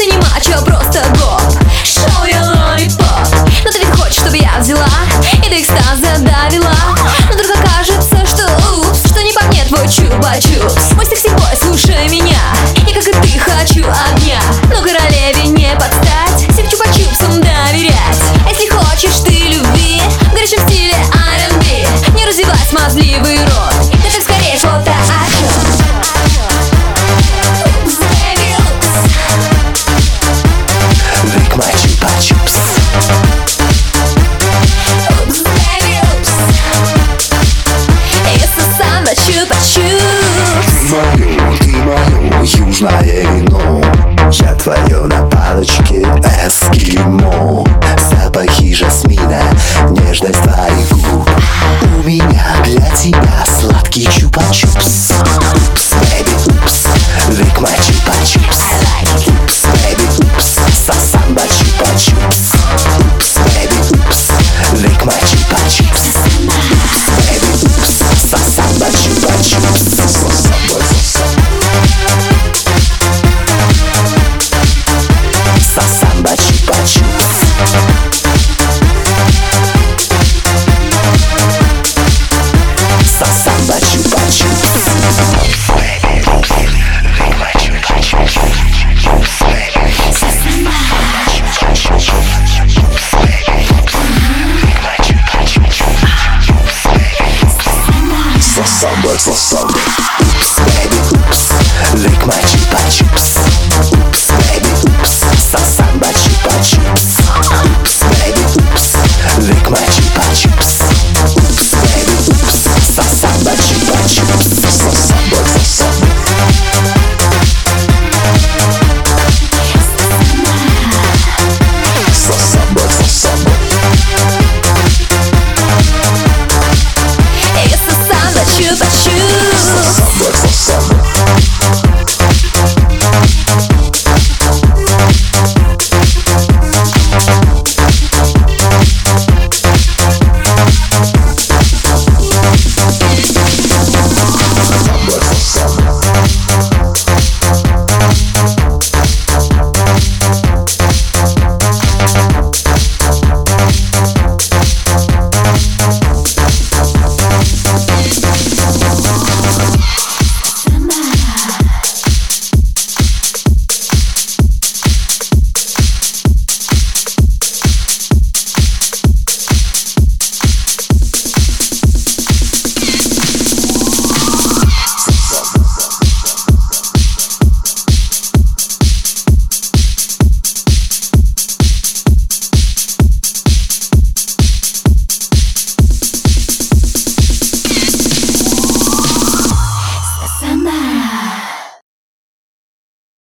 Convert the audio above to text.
ты не мачо, просто гоп. Show your lollipop. Но ты ведь хочешь, чтобы я взяла и до экстаза довела. Но вдруг окажется, что упс, что не по мне твой чупа-чупс. Мой секси-бой, слушай меня, я как и ты хочу огня. Но королеве не подстать, всем чупа-чупсам доверять. А если хочешь ты любви в горячем стиле R&B, не развивай смазливый рот, ты так скорее что-то отчет. Drink my chupa chups. Oops, baby, oops. Я сосам на чупа-чупс. Ты мое южное вино, я твое